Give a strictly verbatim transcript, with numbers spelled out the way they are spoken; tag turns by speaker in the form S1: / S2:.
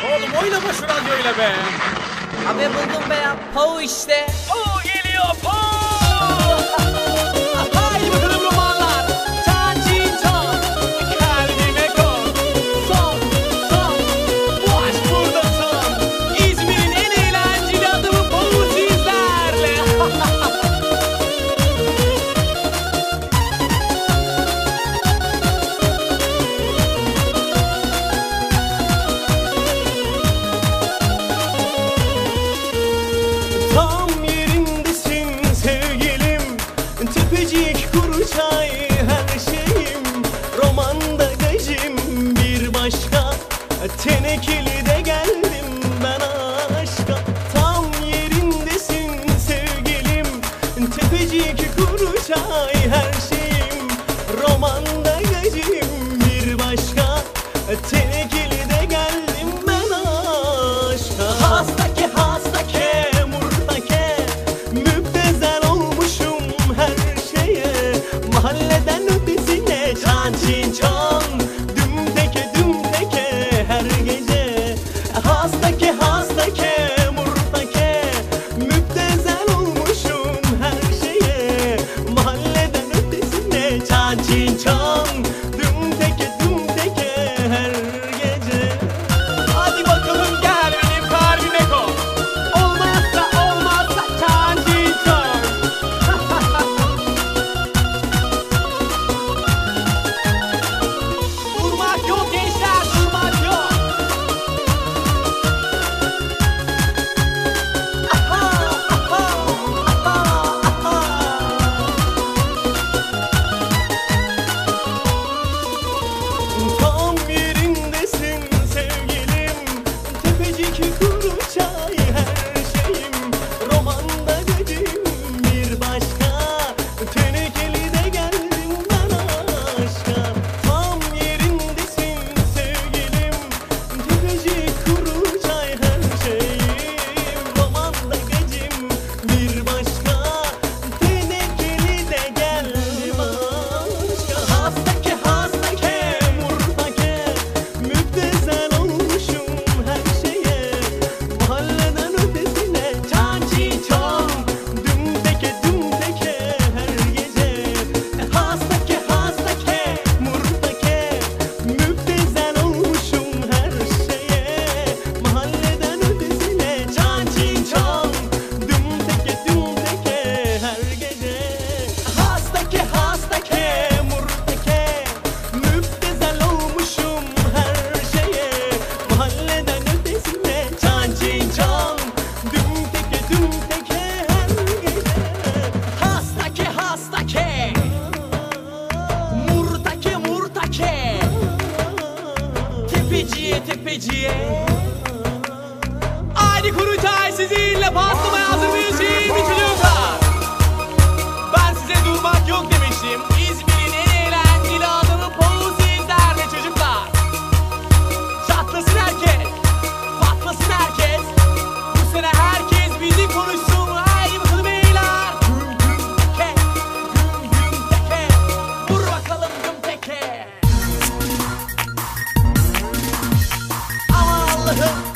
S1: Oğlum oynama şu radyoyla be.
S2: Abi buldum be ya. Pau işte.
S1: Pau geliyor Pau.
S2: Haydi bakalım romanlar. Çan çin çan.
S1: Kalbime kon.
S2: Son son.
S1: Bu aşk burada son.
S2: İzmir'in en eğlenceli adamı Pau sizlerle.
S3: Tam yerindesin sevgilim, tepecik kuru çay her şeyim, romanda gacım bir başka, tenekeli de geldim ben aşka. Tam yerindesin sevgilim, tepecik kuru çay her şeyim, romanda gacım bir başka, tenekeli de geldim ben aşka. Hasta ki hasta ke murtake, müptezel olmuşum her şeye, mahalleden ötesine çan çin çan, düm teke düm teke her gece. Hasta ki hasta ke murtake, müptezel olmuşum her şeye, mahalleden ötesine çan çin çan, düm teke düm teke her gece.
S1: Hadi bakalım gel benim kalbime kon.
S2: Olmazsa olmazsa çan çin çan. Durmak yok gençler, durmak yok. Aha, aha, aha, aha.
S3: Tam yerindesin sevgilim, tepecik kuru çay her şeyim, romanda gacım bir başka, tenekeli de geldim ben aşka. Tam yerindesin sevgilim, tepecik kuru çay her şeyim, romanda gacım bir başka, tenekeli de geldim aşka. Hasta ki hasta ke murtake, müptezel olmuşum her şeye, mahalleden ötesine çan çin çan, düm teke düm teke her gece. Hasta ki hasta ke murtake, müptezel olmuşum her şeye, mahalleden ötesine çan çin çan, düm teke düm teke her gece. Hasta ki hasta ke murtake, müptezel olmuşum her şeye, mahalleden ötesine çan çin çan, düm teke düm teke her gece.
S2: Hasta ki hasta ke. Murtake murtake. Tepeciye tepeciye. Haydi kuru çay sizinle patlamaya hazır mıyız şimdi çocuklar? Ben size durmak yok demiştim. İzmir'in en eğlenceli adamı Pau sizlerle çocuklar. Çatlasın herkes, patlasın herkes. Bu sene herkes bizi konuşsun. Haydi bakalım beyler. Güm güm teke, güm güm teke. Vur bakalım güm teke. Aman Allah'ım.